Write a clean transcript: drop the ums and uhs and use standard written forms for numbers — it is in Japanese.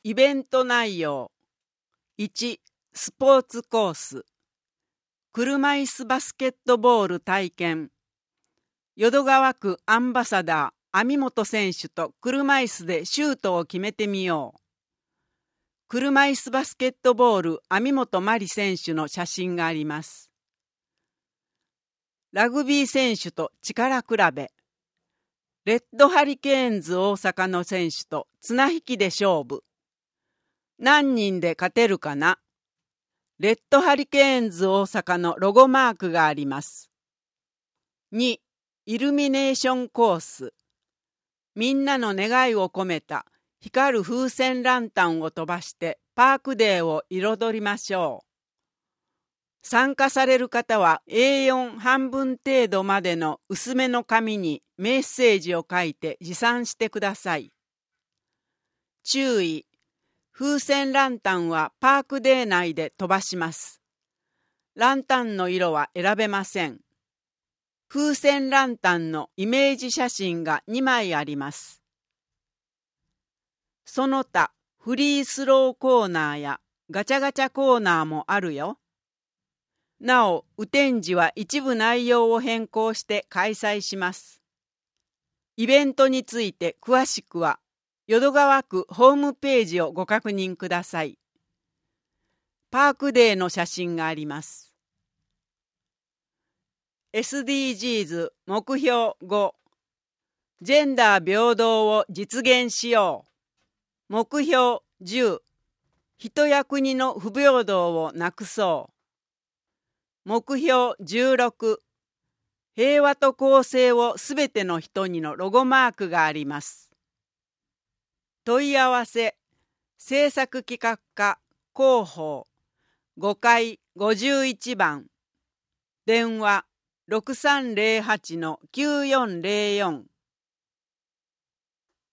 イベント内容。1、スポーツコース。車椅子バスケットボール体験。淀川区アンバサダー網本選手と車椅子でシュートを決めてみよう。車椅子バスケットボール網本真理選手の写真があります。ラグビー選手と力比べ。レッドハリケーンズ大阪の選手と綱引きで勝負。何人で勝てるかな。レッドハリケーンズ大阪のロゴマークがあります。2、イルミネーションコース。みんなの願いを込めた光る風船ランタンを飛ばしてパークデーを彩りましょう。参加される方は A4 半分程度までの薄めの紙にメッセージを書いて持参してください。注意。風船ランタンはパークデー内で飛ばします。ランタンの色は選べません。風船ランタンのイメージ写真が2枚あります。その他、フリースローコーナーやガチャガチャコーナーもあるよ。なお、雨天時は一部内容を変更して開催します。イベントについて詳しくは、淀川区ホームページをご確認ください。パークデーの写真があります。SDGs 目標5、ジェンダー平等を実現しよう。目標10、人や国の不平等をなくそう。目標16、平和と公正をすべての人にのロゴマークがあります。問い合わせ、制作企画課広報5階51番、電話 6308-9404